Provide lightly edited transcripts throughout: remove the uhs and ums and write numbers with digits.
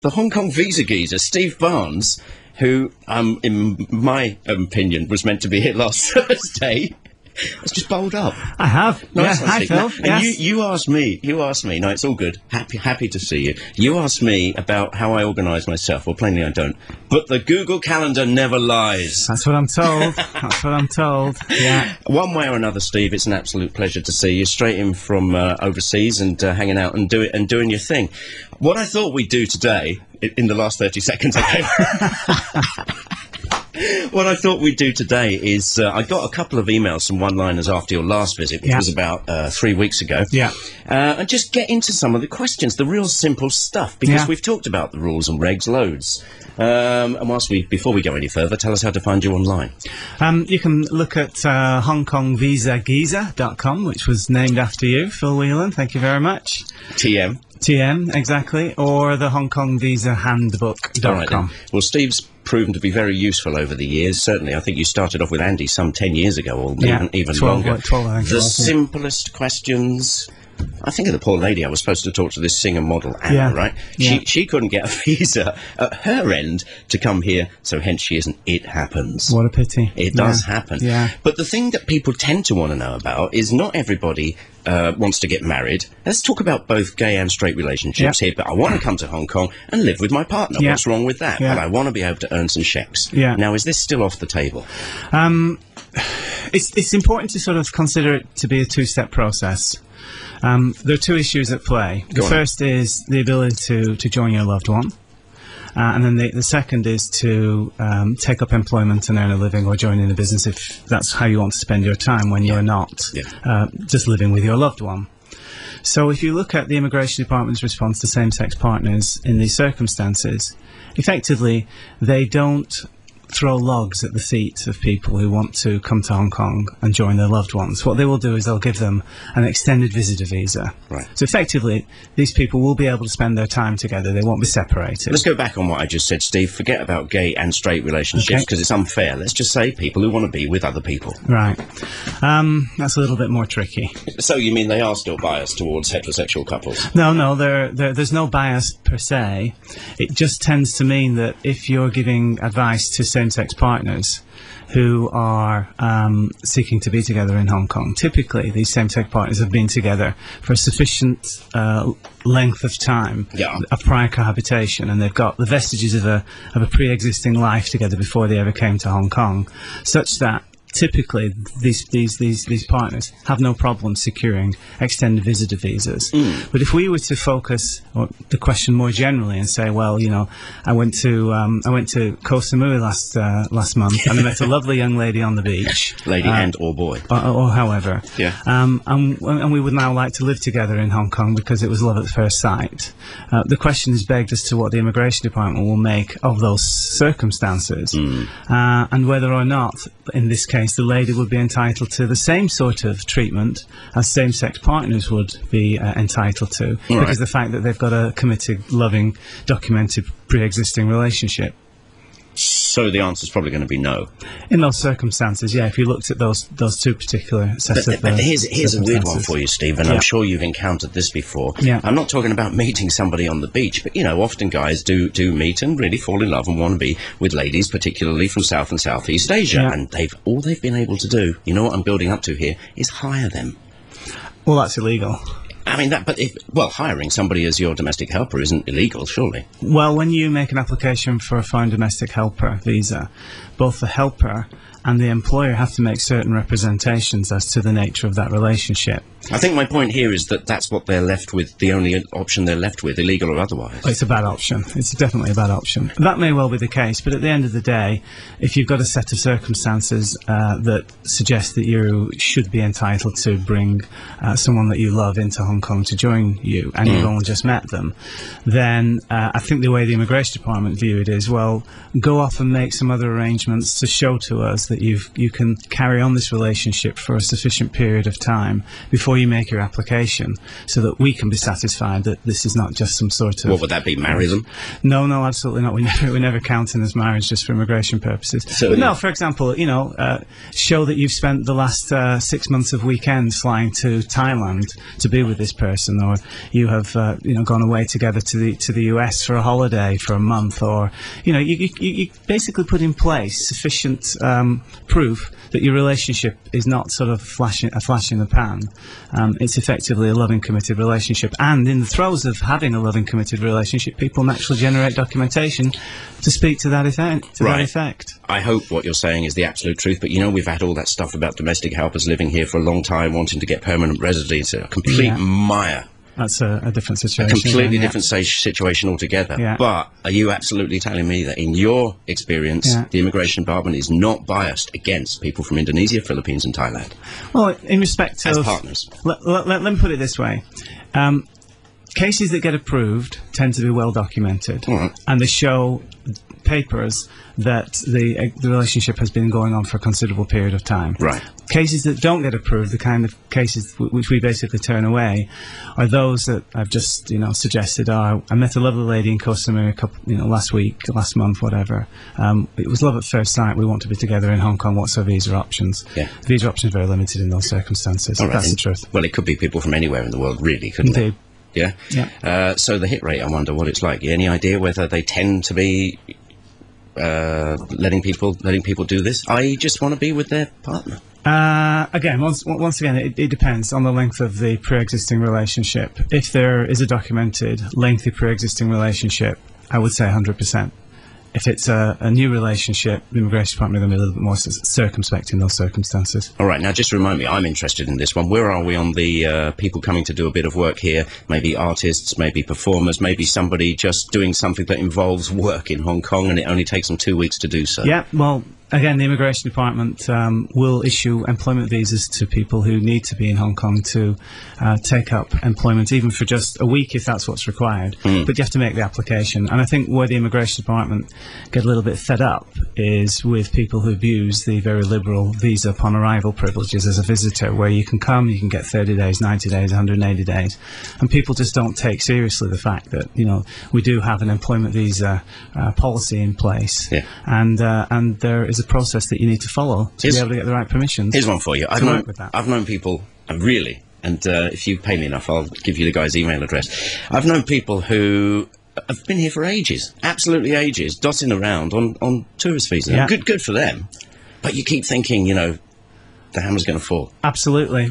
The Hong Kong visa geezer, Steve Barnes, who, in my opinion, was meant to be here last Thursday, has just bowled up. I have. Nice, yeah. Hi, Phil. And you asked me. No, it's all good. Happy to see you. You asked me about how I organise myself. Well, plainly I don't. But the Google Calendar never lies. That's what I'm told. That's what I'm told. Yeah. One way or another, Steve, it's an absolute pleasure to see you straight in from overseas and hanging out and doing your thing. What I thought we'd do today, in the last 30 seconds, what I thought we'd do today is I got a couple of emails from one-liners after your last visit, which was about 3 weeks ago. Yeah. And just get into some of the questions, the real simple stuff, because we've talked about the rules and regs loads. And before we go any further, tell us how to find you online. You can look at HongKongVisaGeezer.com, which was named after you, Phil Whelan. Thank you very much. TM, exactly, or the HongKongVisaHandbook.com. Right, well, Steve's proven to be very useful over the years. Certainly, I think you started off with Andy some 10 years ago, or even 12, longer. 12, I think the simplest questions. I think of the poor lady I was supposed to talk to, this singer model, Anna, right? Yeah. She couldn't get a visa at her end to come here, so hence she isn't. It happens. What a pity. It does happen. Yeah. But the thing that people tend to want to know about is not everybody wants to get married. Let's talk about both gay and straight relationships here, but I want to come to Hong Kong and live with my partner. What's wrong with that? But I want to be able to earn some checks. Now, is this still off the table? It's important to sort of consider it to be a two-step process. There are two issues at play. The first is the ability to join your loved one. And then the second is to take up employment and earn a living or join in a business if that's how you want to spend your time when you're not just living with your loved one. So if you look at the Immigration Department's response to same-sex partners in these circumstances, effectively they don't throw logs at the feet of people who want to come to Hong Kong and join their loved ones. What they will do is they'll give them an extended visitor visa. Right. So effectively, these people will be able to spend their time together. They won't be separated. Let's go back on what I just said, Steve. Forget about gay and straight relationships because it's unfair. Let's just say people who want to be with other people. Right. That's a little bit more tricky. So you mean they are still biased towards heterosexual couples? No, there's no bias per se. It just tends to mean that if you're giving advice to same-sex partners who are seeking to be together in Hong Kong, typically these same-sex partners have been together for a sufficient length of time of prior cohabitation, and they've got the vestiges of a pre-existing life together before they ever came to Hong Kong, such that typically these partners have no problem securing extended visitor visas. But if we were to focus on the question more generally and say, well, you know, I went to Koh Samui last month and I met a lovely young lady on the beach, lady and or boy, or however, and we would now like to live together in Hong Kong because it was love at first sight. The question is begged as to what the Immigration Department will make of those circumstances, and whether or not, in this case, the lady would be entitled to the same sort of treatment as same-sex partners would be entitled to, because the fact that they've got a committed, loving, documented, pre-existing relationship. So the answer's probably going to be no. In those circumstances, yeah, if you looked at those two particular sets of But here's a weird one for you, Steve, and I'm sure you've encountered this before. I'm not talking about meeting somebody on the beach, but, you know, often guys do meet and really fall in love and want to be with ladies, particularly from South and Southeast Asia, and all they've been able to do, you know what I'm building up to here, is hire them. Well, that's illegal. I mean, hiring somebody as your domestic helper isn't illegal, surely. Well, when you make an application for a foreign domestic helper visa, both the helper and the employer have to make certain representations as to the nature of that relationship. I think my point here is that that's what they're left with, the only option they're left with, illegal or otherwise. It's a bad option. It's definitely a bad option. That may well be the case, but at the end of the day, if you've got a set of circumstances that suggest that you should be entitled to bring someone that you love into Hong Kong to join you, and you've only just met them, then I think the way the Immigration Department view it is, well, go off and make some other arrangements to show to us that you can carry on this relationship for a sufficient period of time before you make your application, so that we can be satisfied that this is not just some sort of... What would that be, marry them? No, absolutely not. We never count in as marriage just for immigration purposes. But no, for example, show that you've spent the last 6 months of weekends flying to Thailand to be with this person, or you have gone away together to the US for a holiday for a month, or you basically put in place sufficient proof that your relationship is not sort of a flash in the pan. It's effectively a loving, committed relationship. And in the throes of having a loving, committed relationship, people naturally generate documentation to speak to that effect. I hope what you're saying is the absolute truth, but we've had all that stuff about domestic helpers living here for a long time, wanting to get permanent residency. A complete mire. That's a different situation. A completely different situation altogether. Yeah. But are you absolutely telling me that in your experience, the Immigration Department is not biased against people from Indonesia, Philippines and Thailand? Well, in respect as of... partners. Let me put it this way. Cases that get approved tend to be well documented. Right. And they show papers that the relationship has been going on for a considerable period of time. Right. Cases that don't get approved, the kind of cases which we basically turn away, are those that I've just suggested. I met a lovely lady in Koh Samui last month, whatever. It was love at first sight. We want to be together in Hong Kong. What's our visa options? Yeah. The visa options are very limited in those circumstances. All right. That's the truth. Well, it could be people from anywhere in the world, really, couldn't Indeed. it? Yeah. So the hit rate, I wonder what it's like. Any idea whether they tend to be letting people do this? I just want to be with their partner. Again, once again, it depends on the length of the pre-existing relationship. If there is a documented, lengthy pre-existing relationship, I would say 100%. If it's a new relationship, the Immigration Department are going to be a little bit more circumspect in those circumstances. All right, now just remind me, I'm interested in this one. Where are we on the people coming to do a bit of work here? Maybe artists, maybe performers, maybe somebody just doing something that involves work in Hong Kong and it only takes them 2 weeks to do so? Yeah, well... Again, the Immigration Department will issue employment visas to people who need to be in Hong Kong to take up employment, even for just a week if that's what's required. But you have to make the application. And I think where the Immigration Department get a little bit fed up is with people who abuse the very liberal visa upon arrival privileges as a visitor, where you can come, you can get 30 days, 90 days, 180 days. And people just don't take seriously the fact that, we do have an employment visa policy in place. Yeah. And there is a process that you need to follow to be able to get the right permissions. Here's one for you. I've known people, really, and if you pay me enough, I'll give you the guy's email address. I've known people who have been here for ages, absolutely ages, dotting around on tourist visas. Yeah. Good for them. But you keep thinking, the hammer's going to fall. Absolutely.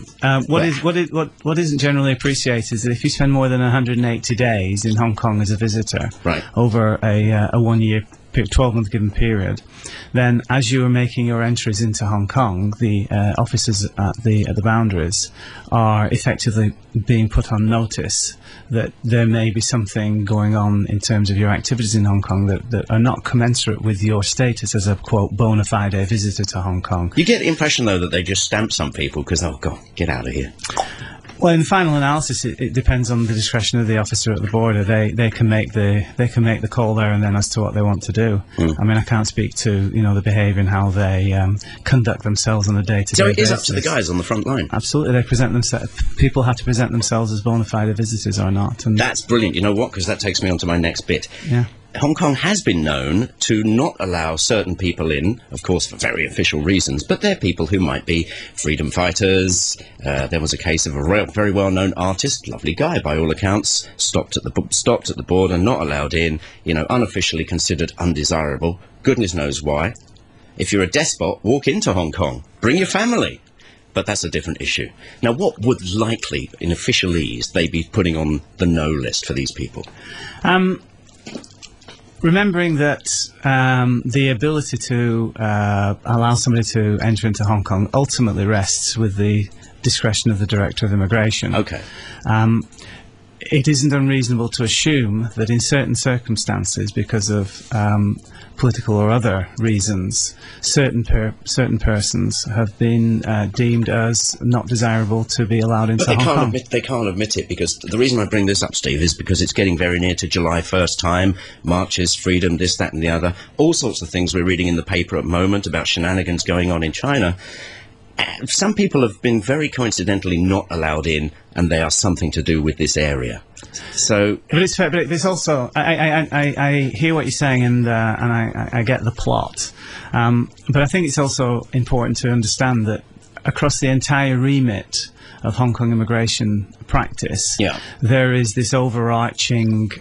What isn't generally appreciated is that if you spend more than 180 days in Hong Kong as a visitor, right, over a 1 year 12-month given period, then as you are making your entries into Hong Kong, the officers at the boundaries are effectively being put on notice that there may be something going on in terms of your activities in Hong Kong that are not commensurate with your status as a, quote, bona fide visitor to Hong Kong. You get the impression, though, that they just stamp some people because, oh, God, get out of here. Well, in the final analysis, it depends on the discretion of the officer at the border. They can make the call there and then as to what they want to do. I mean, I can't speak to the behaviour and how they conduct themselves on a day-to-day basis. So it is up to the guys on the front line. Absolutely, they present themselves. People have to present themselves as bona fide visitors or not. And that's brilliant. You know what? Because that takes me on to my next bit. Yeah. Hong Kong has been known to not allow certain people in, of course, for very official reasons, but they're people who might be freedom fighters. There was a case of a very well-known artist, lovely guy by all accounts, stopped at the border, not allowed in, unofficially considered undesirable. Goodness knows why. If you're a despot, walk into Hong Kong. Bring your family. But that's a different issue. Now, what would likely, in officialese, they be putting on the no list for these people? Remembering that the ability to allow somebody to enter into Hong Kong ultimately rests with the discretion of the Director of Immigration. Okay. It isn't unreasonable to assume that in certain circumstances, because of political or other reasons, certain persons have been deemed as not desirable to be allowed into Hong Kong. They can't admit it, because the reason I bring this up, Steve, is because it's getting very near to July 1st time, marches, freedom, this, that and the other, all sorts of things we're reading in the paper at the moment about shenanigans going on in China. some people have been very coincidentally not allowed in, and they are something to do with this area. So, but it's fair. But there's also I hear what you're saying, and I get the plot. But I think it's also important to understand that across the entire remit of Hong Kong immigration practice, there is this overarching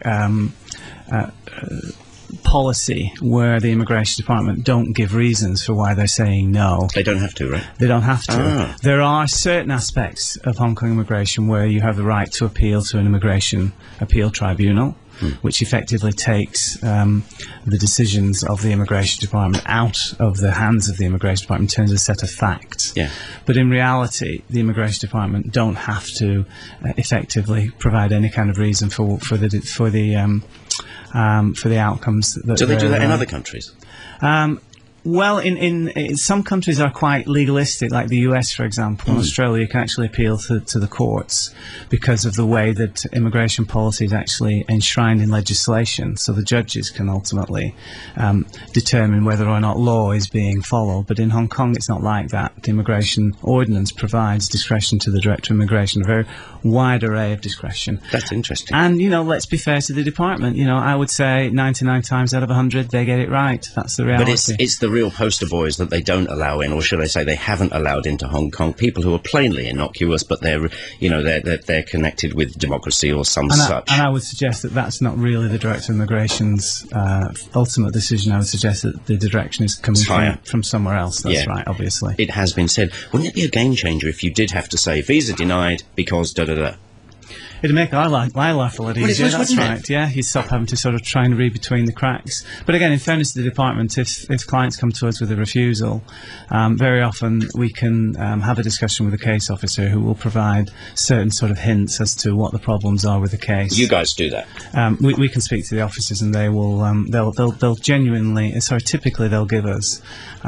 policy where the Immigration Department don't give reasons for why they're saying no. They don't have to, right? They don't have to. There are certain aspects of Hong Kong immigration where you have the right to appeal to an immigration appeal tribunal, which effectively takes the decisions of the Immigration Department out of the hands of the Immigration Department in terms of a set of facts. Yeah. But in reality, the Immigration Department don't have to effectively provide any kind of reason for the outcomes. Do they do that in other countries? Well, in some countries are quite legalistic, like the US, for example. In Australia, you can actually appeal to the courts because of the way that immigration policy is actually enshrined in legislation. So the judges can ultimately determine whether or not law is being followed. But in Hong Kong, it's not like that. The immigration ordinance provides discretion to the Director of Immigration, a very wide array of discretion. That's interesting. And, let's be fair to the department. I would say 99 times out of 100, they get it right. That's the reality. But it's the real poster boys that they don't allow in, or should I say they haven't allowed into Hong Kong, people who are plainly innocuous, but they're connected with democracy or such. And I would suggest that that's not really the Director of Immigration's ultimate decision. I would suggest that the direction is coming from somewhere else. That's right, obviously. It has been said. Wouldn't it be a game changer if you did have to say, visa denied because da-da-da? It'd make my life a lot easier, that's right. Yeah, you'd stop having to sort of try and read between the cracks. But again, in fairness to the department, if clients come to us with a refusal, very often we can have a discussion with the case officer who will provide certain sort of hints as to what the problems are with the case. You guys do that? We can speak to the officers, and they will they'll genuinely, typically they'll give us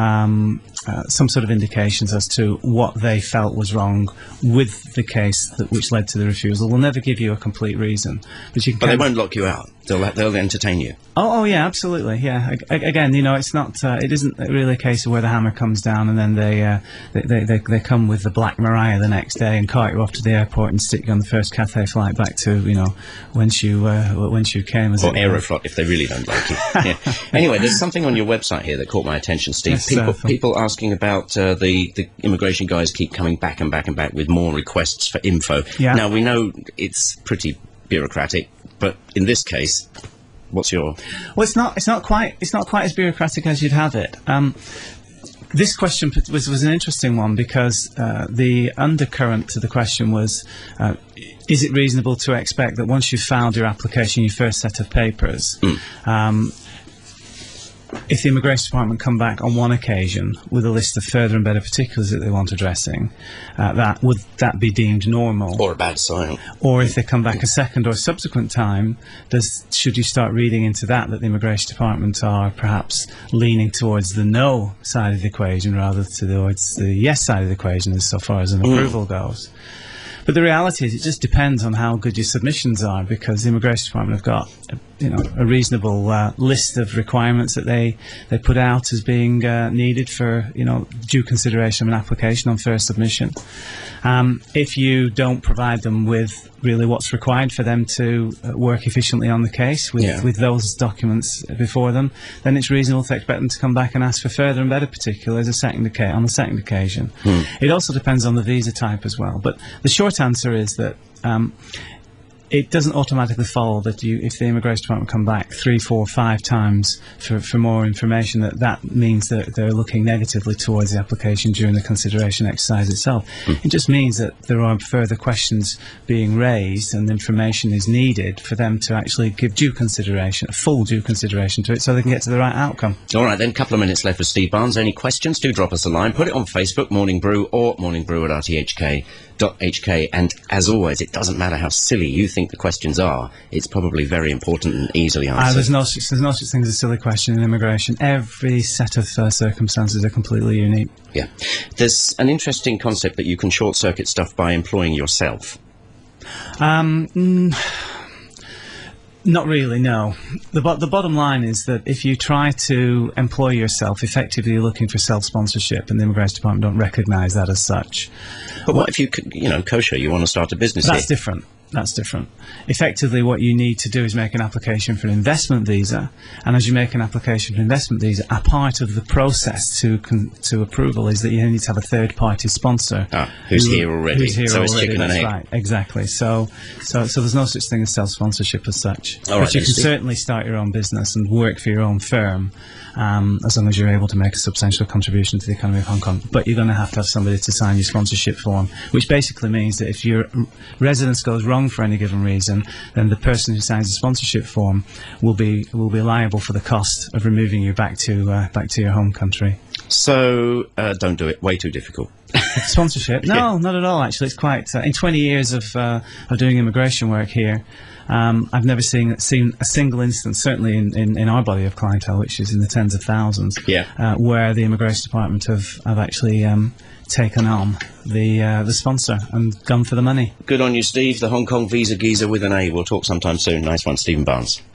some sort of indications as to what they felt was wrong with the case which led to the refusal. They'll never give you a complete reason, but they won't lock you out. They'll entertain you. Oh yeah, absolutely. Yeah. Again, it's not. It isn't really a case of where the hammer comes down and then they come with the Black Maria the next day and cart you off to the airport and stick you on the first Cathay flight back to whence you came. Or Aeroflot if they really don't like you. Yeah. Anyway, there's something on your website here that caught my attention, Steve. Yes, people asking about the immigration guys keep coming back and back and back with more requests for info. Yeah. Now we know it's pretty bureaucratic, but in this case, what's your? Well, it's not quite as bureaucratic as you'd have it. This question was an interesting one because the undercurrent to the question was, is it reasonable to expect that once you've filed your application, your first set of papers, if the Immigration Department come back on one occasion with a list of further and better particulars that they want addressing, would that be deemed normal? Or a bad sign? Or if they come back a second or subsequent time, should you start reading into that the Immigration Department are perhaps leaning towards the no side of the equation rather towards the yes side of the equation as so far as an approval goes? But the reality is it just depends on how good your submissions are, because the Immigration Department have got a reasonable list of requirements that they put out as being needed for due consideration of an application on first submission. If you don't provide them with really what's required for them to work efficiently on the case with those documents before them, then it's reasonable to expect them to come back and ask for further and better particulars on the second occasion. It also depends on the visa type as well. But the short answer is that it doesn't automatically follow that if the Immigration Department come back 3, 4, 5 times for more information, that means that they're looking negatively towards the application during the consideration exercise itself. It just means that there are further questions being raised and information is needed for them to actually give full due consideration to it, so they can get to the right outcome. All right, then, a couple of minutes left with Steve Barnes. Any questions, do drop us a line. Put it on Facebook, Morning Brew, or morningbrew@rthk.hk. And as always, it doesn't matter how silly you think the questions are, it's probably very important and easily answered. There's no such thing as a silly question in immigration. Every set of circumstances are completely unique. Yeah. There's an interesting concept that you can short-circuit stuff by employing yourself. Not really, no. The bottom line is that if you try to employ yourself, effectively you're looking for self-sponsorship, and the Immigration Department don't recognise that as such. But what if you kosher, you want to start a business That's here? different. That's different. Effectively, what you need to do is make an application for an investment visa, and as you make an application for an investment visa, a part of the process to approval is that you need to have a third-party sponsor who's here already. Who's here so already. It's chicken and egg. Right, exactly. So there's no such thing as self-sponsorship as such. All right, but you can certainly start your own business and work for your own firm, as long as you're able to make a substantial contribution to the economy of Hong Kong. But you're going to have somebody to sign your sponsorship form, which basically means that if your residence goes wrong for any given reason, then the person who signs the sponsorship form will be liable for the cost of removing you back to your home country. So don't do it. Way too difficult. Sponsorship? No, not at all. Actually, it's quite. In 20 years of doing immigration work here, I've never seen a single instance, certainly in our body of clientele, which is in the tens of thousands, where the Immigration Department have actually taken on the sponsor and gone for the money. Good on you, Steve. The Hong Kong Visa Geezer with an A. We'll talk sometime soon. Nice one, Stephen Barnes.